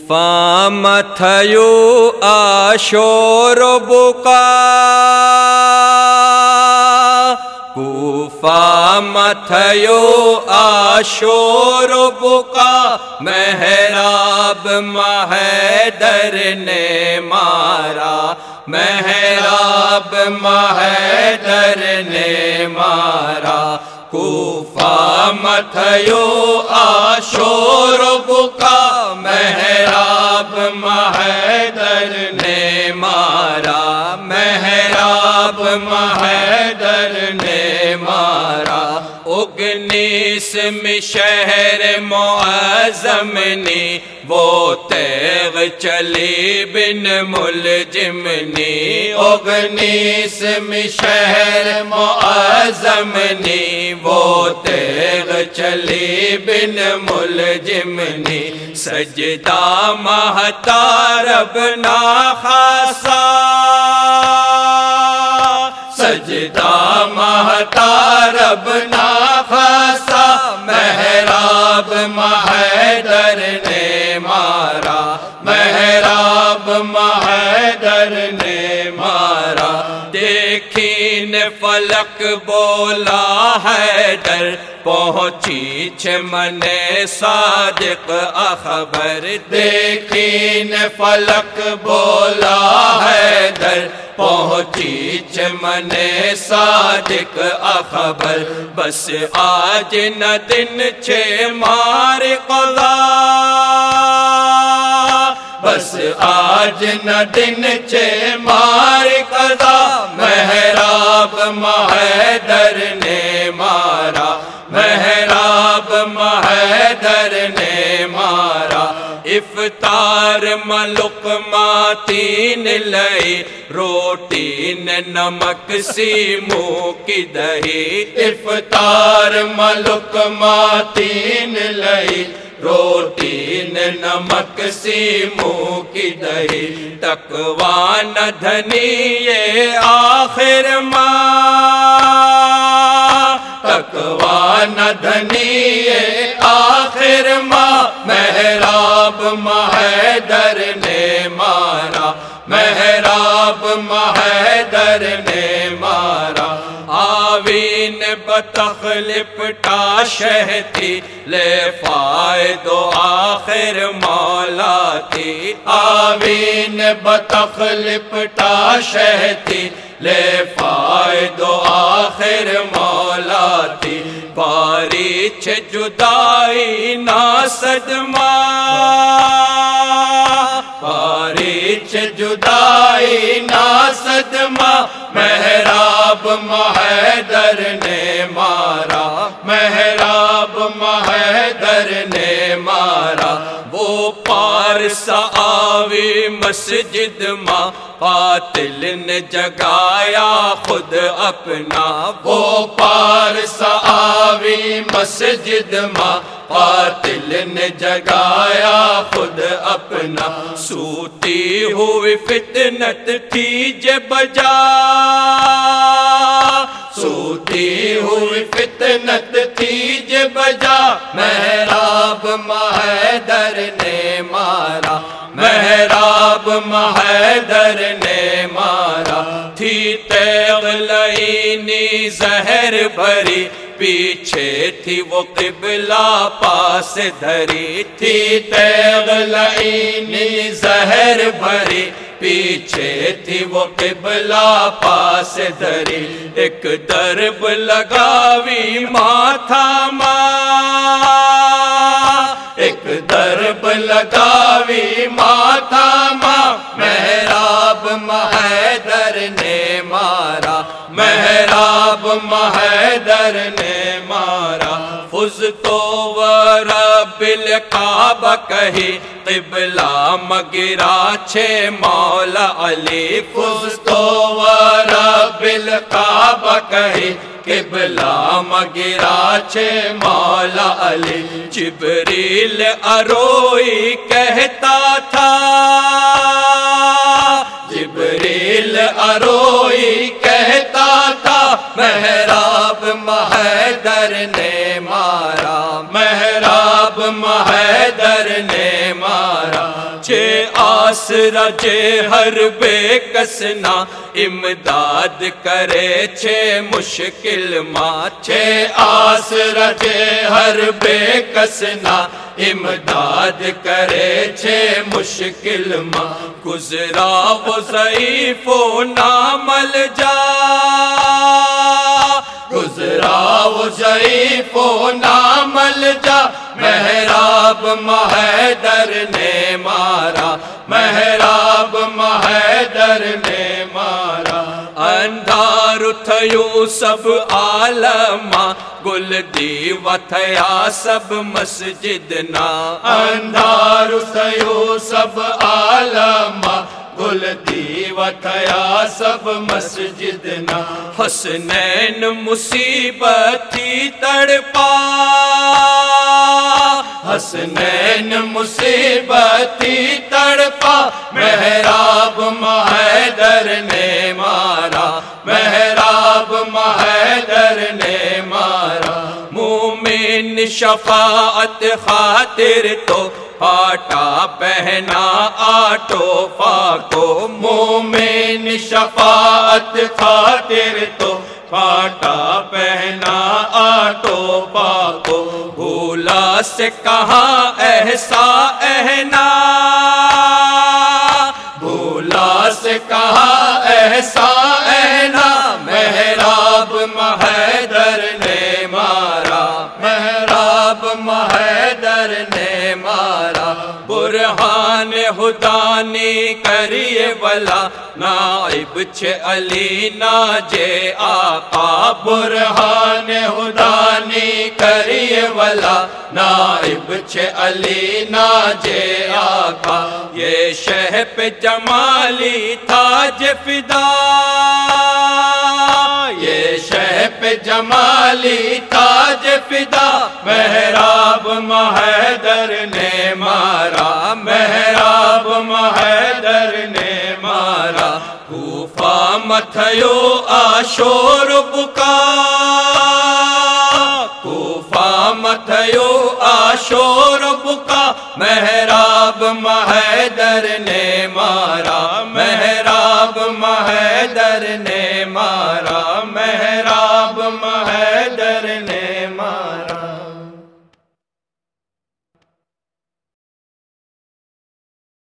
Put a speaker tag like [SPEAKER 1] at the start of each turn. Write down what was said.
[SPEAKER 1] فامتھیو آشور بکا فامتھیو آشور بکا محراب مہیدر نے مارا محراب مہیدر نے مارا کوفہ متھیو آشور بکا محراب مہیدر نے مارا محراب مہیدر نے مارا اگنیس میں شہر معظم نے وہ تیغ چلی بن ملجم نے اگنیس میں شہر معظم نے وہ تیغ چلی بن ملجم نے سجدہ مہتاب نا خاصا سجدہ مہتاب نا خاصا محراب مہیدر نے مارا محراب مہیدر نے مارا دیکھین فلک بولا حیدر پہنچی چمن صادق اخبر دیکھین فلک بولا حیدر پہنچی چمن صادق اخبر بس آج نہ دن چھ مار قضا بس آج نہ دن چھ مار قضا محراب مہیدر نے مارا محراب مہیدر نے مارا افطار ملقماتین لئی روٹی نمک سی منہ کی دہی افطار ملقماتین لئی روٹی نمک سی منہ کی دہی تقویٰ نہ دھنی یہ آخر ماہ تقویٰ نہ دھنی یہ آخر ماہ محراب مہیدر نے مارا محراب مہیدر نے مارا آوین بتخلف ٹاشہ تھی لے فائد و آخر مولا تھی آوین بتخلف ٹاشہ تھی لے فائد و آخر مولا تھی باریچ جدائی نا صدمہ باریچ جدائی نا صدمہ محراب مہیدر نے مارا محراب مہیدر نے مارا وہ پارس آوی مسجد ماں قاتل نے جگایا خود اپنا وہ پارس آوی مسجد ماں قاتل نے جگایا خود اپنا سوتی ہوئی فتنت تھی جے بجا سوتی ہوئی فتنت تھی جے بجا محراب مہیدر نے مارا محراب مہیدر نے مارا تھی تیغ لعینی زہر بھری پیچھے تھی وہ قبلہ پاس دھری تھی تیغ لعینی زہر بھری پیچھے تھی وہ قبلہ پاس دھری ایک درب لگاوی ماتھا ماں ایک درب لگاوی ماتھا ماں محراب مہیدر نے مارا محراب مہیدر نے مارا فزت ورب الکعبہ کہی قبلہ مگرا چھے مولا علی فزت ورب الکعبہ کہی قبلہ مگرا چھے مولا علی جبریل اروئی کہتا تھا جبریل اروئی کہتا تھا محراب مہیدر نے مارا محراب مہیدر نے مارا آسرا جے ہر بے کسنا امداد کرے چھے مشکل ماں چھے آسرا جے ہر بے کسنا امداد کرے چھے مشکل ماں گزرا وہ ضعیف و نامل جا گزرا وہ ضعیف و نامل جا محراب مہیدر نے مارا محراب مہیدر نے مارا اندھار تھیو سب عالما گل دیو تھیا سب مسجدنا اندھار تھیو سب عالما گل دیو تھیا سب مسجدنا حسنین مصیبت تھی تڑپا حسنین مصیبت تھی تڑپا محراب مہیدر نے مارا محراب مہیدر نے مارا مومن شفاعت خاطر تو پاٹا پہنا آٹو فاکو مومن شفاعت خاطر تو پاٹا پہنا آٹو پاکو بھولا سے کہاں ایسا اہنا بھولا سے کہاں ایسا اہنا محراب مہیدر نے مارا محراب مہیدر نے مارا برہان خدانی کریے ولا نائب چھے علی ناجے آقا برہان خدانی کریے ولا نائب چھے علی ناجے آقا یہ شہ پہ جمالی تاج فدا یہ شہ پہ جمالی تاج فدا محراب مہیدر نے مارا محراب مہیدر نے مارا کوفہ متھیو آشور بکا کوفہ متھیو آشور بکا محراب مہیدر نے مارا محراب مہیدر نے مارا محراب مہیدر